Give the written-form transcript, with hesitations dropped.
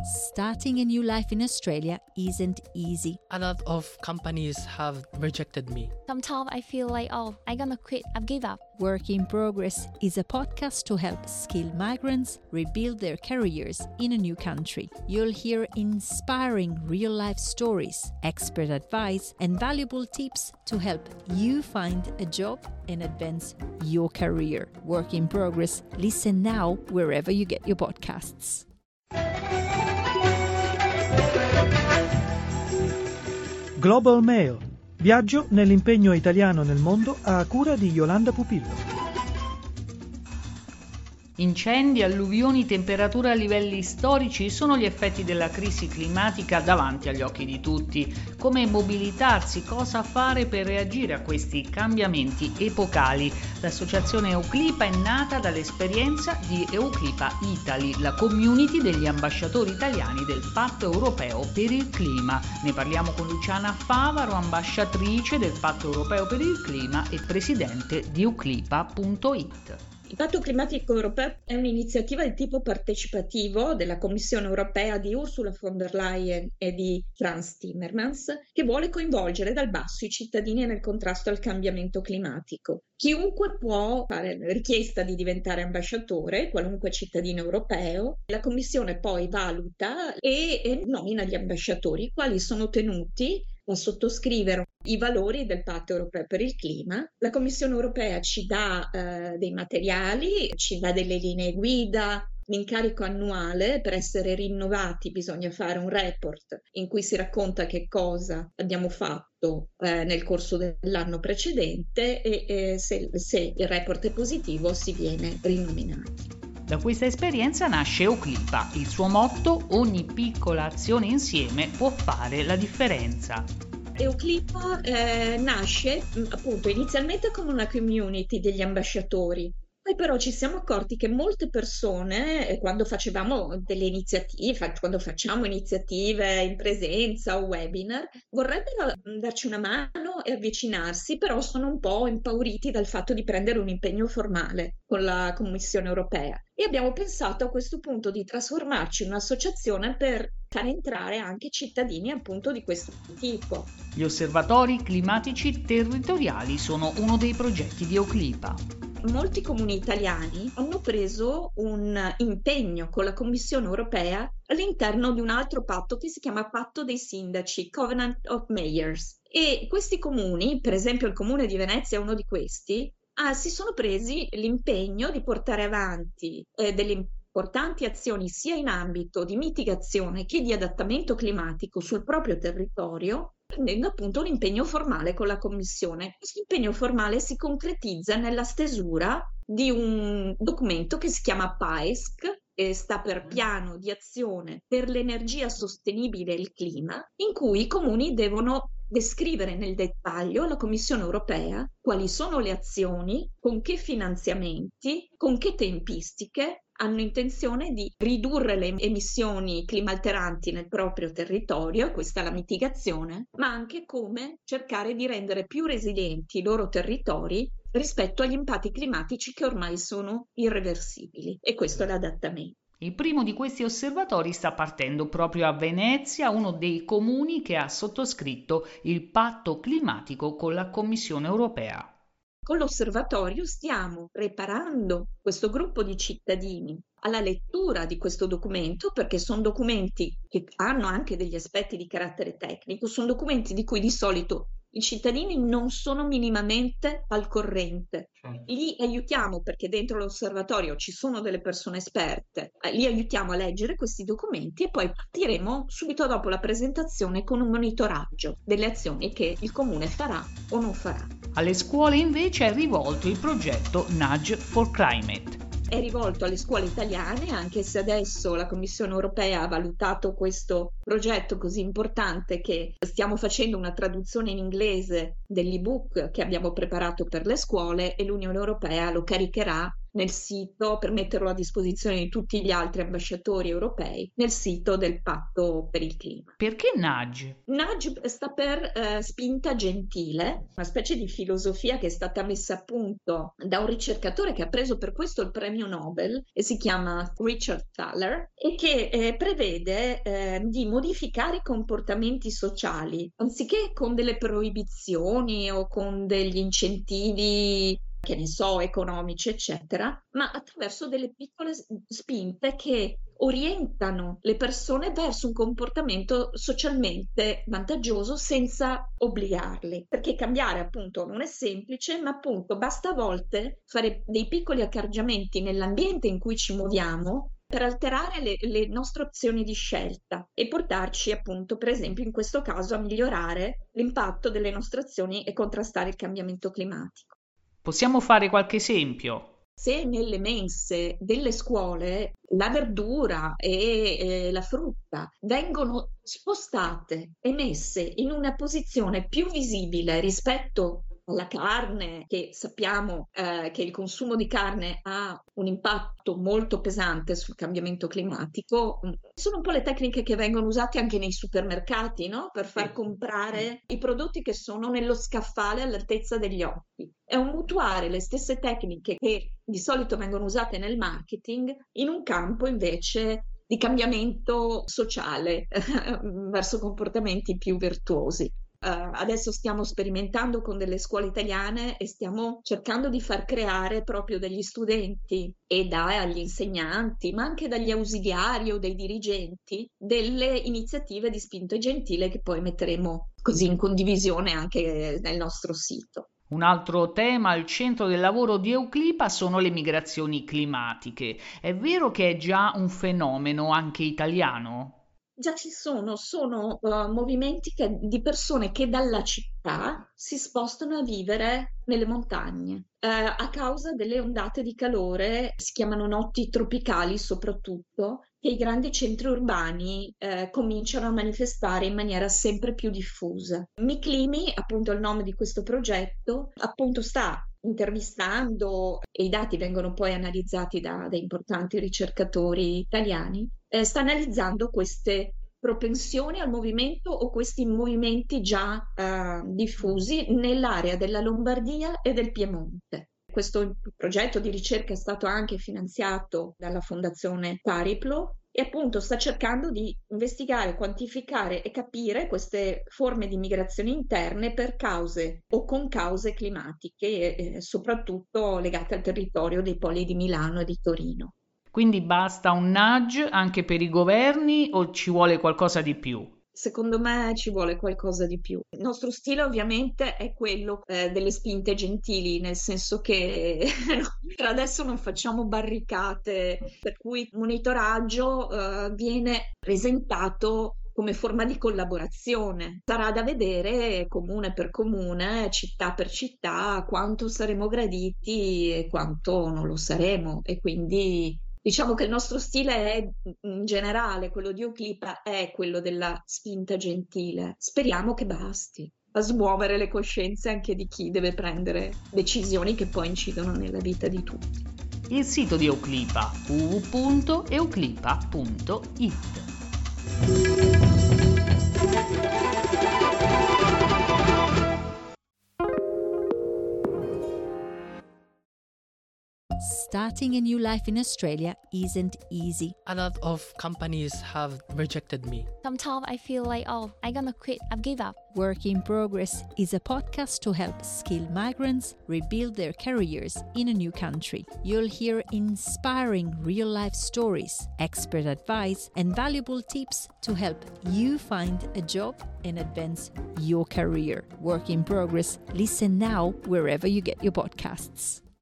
Starting a new life in Australia isn't easy. A lot of companies have rejected me. Sometimes I feel like, I'm gonna quit, I've give up. Work in Progress is a podcast to help skilled migrants rebuild their careers in a new country. You'll hear inspiring real-life stories, expert advice, and valuable tips to help you find a job and advance your career. Work in Progress. Listen now wherever you get your podcasts. Global Mail. Viaggio nell'impegno italiano nel mondo a cura di Yolanda Pupillo. Incendi, alluvioni, temperature a livelli storici sono gli effetti della crisi climatica davanti agli occhi di tutti. Come mobilitarsi, cosa fare per reagire a questi cambiamenti epocali? L'associazione Euclipa è nata dall'esperienza di Euclipa Italy, la community degli ambasciatori italiani del Patto Europeo per il Clima. Ne parliamo con Luciana Favaro, ambasciatrice del Patto Europeo per il Clima e presidente di Euclipa.it. Il Patto Climatico Europeo è un'iniziativa di tipo partecipativo della Commissione Europea di Ursula von der Leyen e di Frans Timmermans, che vuole coinvolgere dal basso i cittadini nel contrasto al cambiamento climatico. Chiunque può fare richiesta di diventare ambasciatore, qualunque cittadino europeo. La Commissione poi valuta e nomina gli ambasciatori, quali sono tenuti a sottoscrivere i valori del Patto Europeo per il Clima. La Commissione Europea ci dà dei materiali, ci dà delle linee guida, l'incarico annuale. Per essere rinnovati bisogna fare un report in cui si racconta che cosa abbiamo fatto nel corso dell'anno precedente e se il report è positivo si viene rinominati. Da questa esperienza nasce Euclipa. Il suo motto: ogni piccola azione insieme può fare la differenza. Euclipa nasce appunto inizialmente come una community degli ambasciatori. Poi però ci siamo accorti che molte persone, quando facevamo delle iniziative, quando facciamo iniziative in presenza o webinar, vorrebbero darci una mano e avvicinarsi, però sono un po' impauriti dal fatto di prendere un impegno formale con la Commissione Europea. E abbiamo pensato a questo punto di trasformarci in un'associazione per far entrare anche cittadini appunto di questo tipo. Gli osservatori climatici territoriali sono uno dei progetti di Euclipa. Molti comuni italiani hanno preso un impegno con la Commissione Europea all'interno di un altro patto che si chiama Patto dei Sindaci, Covenant of Mayors. E questi comuni, per esempio il comune di Venezia è uno di questi, si sono presi l'impegno di portare avanti delle importanti azioni sia in ambito di mitigazione che di adattamento climatico sul proprio territorio, prendendo appunto un impegno formale con la Commissione. Questo impegno formale si concretizza nella stesura di un documento che si chiama PAESC, che sta per Piano di Azione per l'Energia Sostenibile e il Clima, in cui i comuni devono descrivere nel dettaglio alla Commissione Europea quali sono le azioni, con che finanziamenti, con che tempistiche hanno intenzione di ridurre le emissioni climalteranti nel proprio territorio, questa è la mitigazione, ma anche come cercare di rendere più resilienti i loro territori rispetto agli impatti climatici che ormai sono irreversibili, e questo è l'adattamento. Il primo di questi osservatori sta partendo proprio a Venezia, uno dei comuni che ha sottoscritto il patto climatico con la Commissione Europea. Con l'osservatorio stiamo preparando questo gruppo di cittadini alla lettura di questo documento, perché sono documenti che hanno anche degli aspetti di carattere tecnico, sono documenti di cui di solito i cittadini non sono minimamente al corrente. Li aiutiamo, perché dentro l'osservatorio ci sono delle persone esperte, li aiutiamo a leggere questi documenti e poi partiremo subito dopo la presentazione con un monitoraggio delle azioni che il comune farà o non farà. Alle scuole invece è rivolto il progetto Nudge for Climate. È rivolto alle scuole italiane, anche se adesso la Commissione Europea ha valutato questo progetto così importante che stiamo facendo una traduzione in inglese dell'ebook che abbiamo preparato per le scuole e l'Unione Europea lo caricherà nel sito, per metterlo a disposizione di tutti gli altri ambasciatori europei, nel sito del Patto per il Clima. Perché nudge? Nudge sta per spinta gentile, una specie di filosofia che è stata messa a punto da un ricercatore che ha preso per questo il premio Nobel e si chiama Richard Thaler e che prevede di modificare i comportamenti sociali, anziché con delle proibizioni o con degli incentivi, che ne so, economici, eccetera, ma attraverso delle piccole spinte che orientano le persone verso un comportamento socialmente vantaggioso senza obbligarli. Perché cambiare appunto non è semplice, ma appunto basta a volte fare dei piccoli accorgimenti nell'ambiente in cui ci muoviamo per alterare le nostre opzioni di scelta e portarci appunto, per esempio, in questo caso a migliorare l'impatto delle nostre azioni e contrastare il cambiamento climatico. Possiamo fare qualche esempio? Se nelle mense delle scuole la verdura e la frutta vengono spostate e messe in una posizione più visibile rispetto alla carne, che sappiamo che il consumo di carne ha un impatto molto pesante sul cambiamento climatico, sono un po' le tecniche che vengono usate anche nei supermercati, no? Per far comprare i prodotti che sono nello scaffale all'altezza degli occhi. È un mutuare le stesse tecniche che di solito vengono usate nel marketing in un campo invece di cambiamento sociale verso comportamenti più virtuosi. Adesso stiamo sperimentando con delle scuole italiane e stiamo cercando di far creare proprio dagli studenti e dagli insegnanti, ma anche dagli ausiliari o dei dirigenti, delle iniziative di spinta gentile che poi metteremo così in condivisione anche nel nostro sito. Un altro tema al centro del lavoro di Euclipa sono le migrazioni climatiche. È vero che è già un fenomeno anche italiano? Già ci sono movimenti di persone che dalla città si spostano a vivere nelle montagne a causa delle ondate di calore, si chiamano notti tropicali soprattutto, che i grandi centri urbani cominciano a manifestare in maniera sempre più diffusa. Miclimi, appunto il nome di questo progetto, appunto sta intervistando, e i dati vengono poi analizzati da importanti ricercatori italiani, sta analizzando queste propensioni al movimento o questi movimenti già diffusi nell'area della Lombardia e del Piemonte. Questo progetto di ricerca è stato anche finanziato dalla Fondazione Tariplo e appunto sta cercando di investigare, quantificare e capire queste forme di migrazioni interne per cause o con cause climatiche, soprattutto legate al territorio dei poli di Milano e di Torino. Quindi basta un nudge anche per i governi o ci vuole qualcosa di più? Secondo me ci vuole qualcosa di più. Il nostro stile ovviamente è quello delle spinte gentili, nel senso che per adesso non facciamo barricate, per cui il monitoraggio viene presentato come forma di collaborazione. Sarà da vedere comune per comune, città per città, quanto saremo graditi e quanto non lo saremo, e quindi diciamo che il nostro stile è, in generale, quello di Euclipa, è quello della spinta gentile. Speriamo che basti a smuovere le coscienze anche di chi deve prendere decisioni che poi incidono nella vita di tutti. Il sito di Euclipa, www.euclipa.it. Starting a new life in Australia isn't easy. A lot of companies have rejected me. Sometimes I feel like, I'm gonna quit, I've give up. Work in Progress is a podcast to help skilled migrants rebuild their careers in a new country. You'll hear inspiring real-life stories, expert advice, and valuable tips to help you find a job and advance your career. Work in Progress. Listen now wherever you get your podcasts.